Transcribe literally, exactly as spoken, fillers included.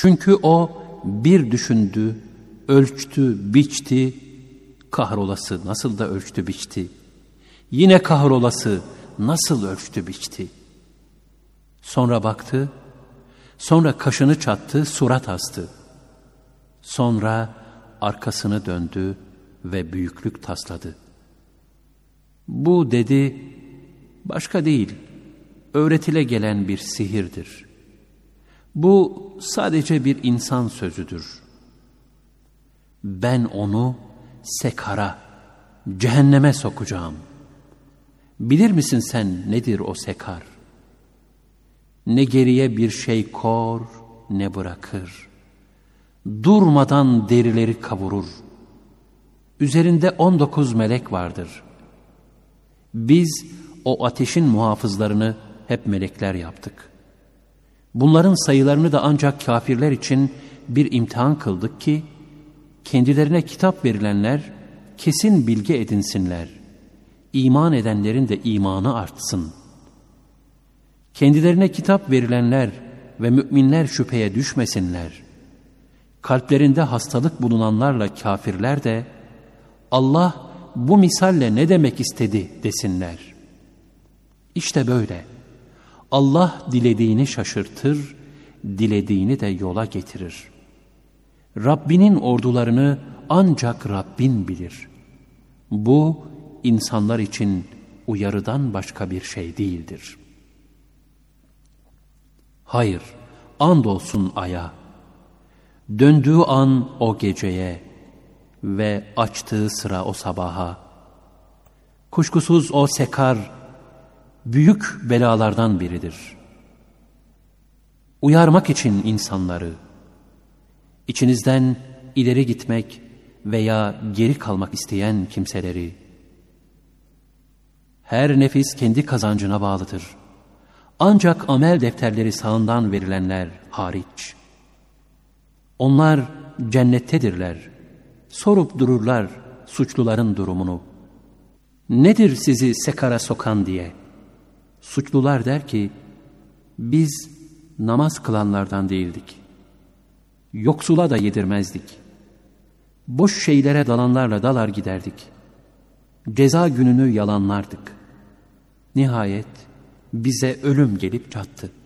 Çünkü o bir düşündü, ölçtü, biçti, kahrolası nasıl da ölçtü, biçti. Yine kahrolası nasıl ölçtü, biçti. Sonra baktı, sonra kaşını çattı, surat astı. Sonra arkasını döndü ve büyüklük tasladı. Bu dedi, başka değil, öğretile gelen bir sihirdir. Bu sadece bir insan sözüdür. Ben onu sekara, cehenneme sokacağım. Bilir misin sen nedir o sekar? Ne geriye bir şey kor, ne bırakır. Durmadan derileri kavurur. Üzerinde on dokuz melek vardır. Biz o ateşin muhafızlarını hep melekler yaptık. Bunların sayılarını da ancak kafirler için bir imtihan kıldık ki, kendilerine kitap verilenler kesin bilgi edinsinler. İman edenlerin de imanı artsın. Kendilerine kitap verilenler ve müminler şüpheye düşmesinler. Kalplerinde hastalık bulunanlarla kafirler de, Allah bu misalle ne demek istedi desinler. İşte böyle. Allah dilediğini şaşırtır, dilediğini de yola getirir. Rabbinin ordularını ancak Rabbin bilir. Bu insanlar için uyarıdan başka bir şey değildir. Hayır, andolsun aya, döndüğü an o geceye ve açtığı sıra o sabaha. Kuşkusuz o sekar, büyük belalardan biridir. Uyarmak için insanları, içinizden ileri gitmek veya geri kalmak isteyen kimseleri, her nefis kendi kazancına bağlıdır. Ancak amel defterleri sağından verilenler hariç. Onlar cennettedirler. Sorup dururlar suçluların durumunu. Nedir sizi sekara sokan diye? Suçlular der ki, biz namaz kılanlardan değildik. Yoksula da yedirmezdik. Boş şeylere dalanlarla dalar giderdik. Ceza gününü yalanlardık. Nihayet bize ölüm gelip çattı.